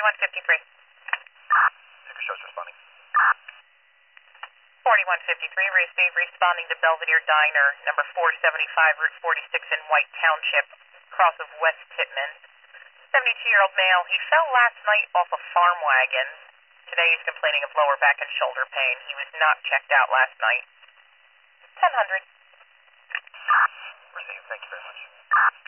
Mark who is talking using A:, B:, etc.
A: 4153.
B: Paper shows responding.
A: 4153, Ray Steve responding to Belvedere Diner, number 475, Route 46 in White Township, cross of West Tittman. 72-year-old male. He fell last night off a farm wagon. Today he's complaining of lower back and shoulder pain. He was not checked out last night. 1000.
B: Received. Thank you very much.